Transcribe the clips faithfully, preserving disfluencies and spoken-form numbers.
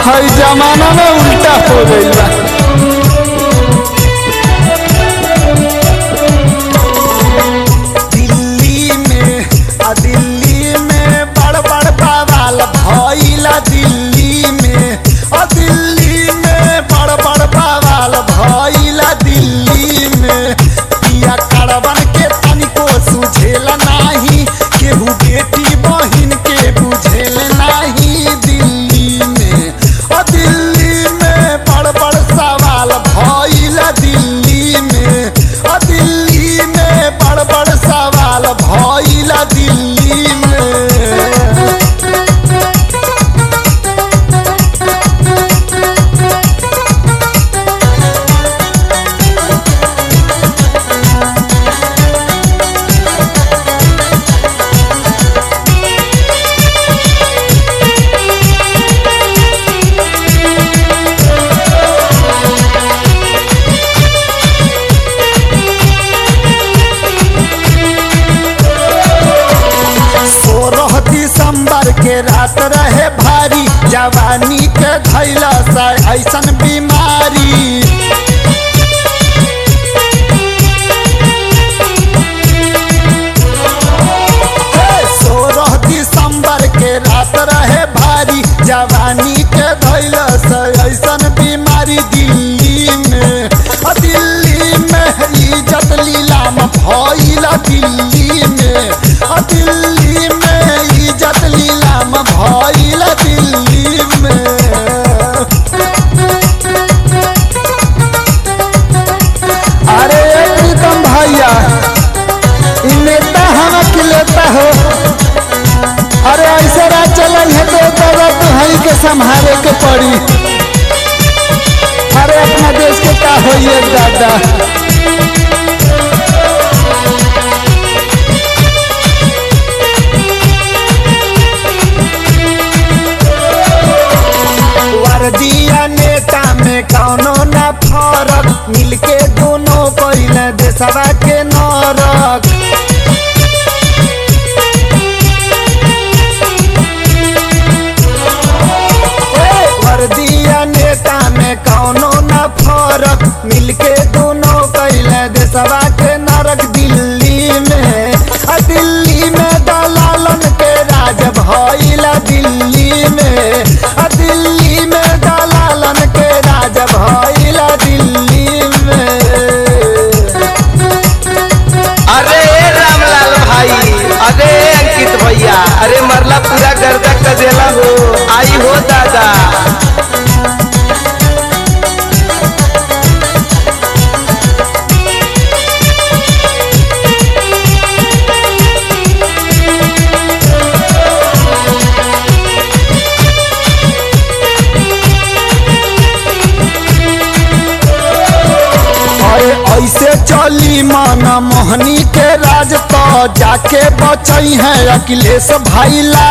हई जमाना में उल्टा हो गई बा। दिल्ली में आ दिल्ली में बड़ बड़ बवाल भइला दिल्ली में आ दिल्ली में बड़ बड़ बवाल भइला दिल्ली में पिया करवन के तनिको सुझेला नाही केहू बेटी बहिन के बुझेल नाही दिल्ली में आ दिल्ली में बड़ बड़ सवाल भइला दिल्ली में आ दिल्ली में बड़ बड़ सवाल भइला दिल्ली में। सोलह दिसंबर के रात रहे भारी जवानी के धैला से ऐसन बीमारी सोलह दिसंबर के रात रहे भारी जवानी के धैला से ऐसन बीमारी दिल्ली में आ दिल्ली में इज्जत लीलाम भइला दिल्ली में आ दिल्ली में इज्जत लीलाम भइला दिल्ली में। अरे प्रीतम भैया इ नेता हम अकेलेता हो। अरे ऐसे रात चल है तो दादा तुहरी के संभाले के पड़ी। अरे अपना देश के का होइए दादा। वर्दिया नेता में कौनो न फरक मिलके दोनों कइले देशवा के नरक वर्दिया नेता में कौनो न फरक मिलके दोनों कइले देशवा के नरक दिल्ली में आ दिल्ली में दलालन के राज भइला दिल्ली में आ दिल्ली में दलालन के राज भइला दिल्ली में। अरे रामलाल भाई, अरे अंकित भैया, अरे मरला पूरा गर्दा कदेला हो आई हो दादा। अरे ऐसे चली माना मोहनी के राज तो जाके बचई है अखिलेश भाईला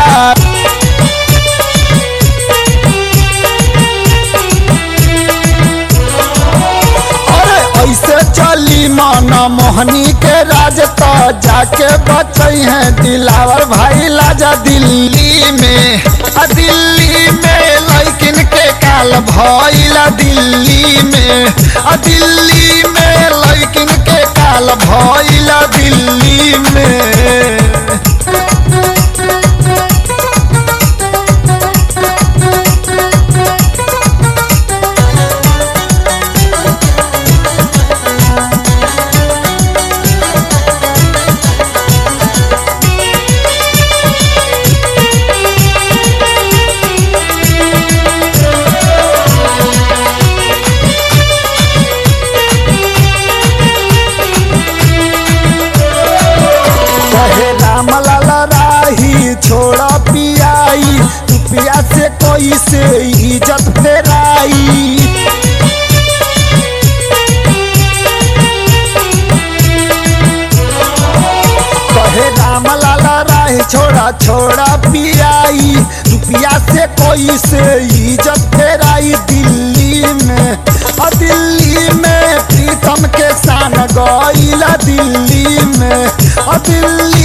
अरे ऐसे चली माना मोहनी के राज तो जाके बचई है दिलावर भाईला जा दिल्ली में आ दिल्ली में लइकिन के काल भइला दिल्ली में आ दिल्ली में लइकिन के काल भइला दिल्ली में। छोड़ा पियाई रुपया से कोई से इज्जत फेराई कहे राम लाला राही छोड़ा छोड़ा पियाई रुपया से कोई से इज्जत फेराई दिल्ली में और दिल्ली में प्रीतम के सान गईला दिल्ली में और दिल्ली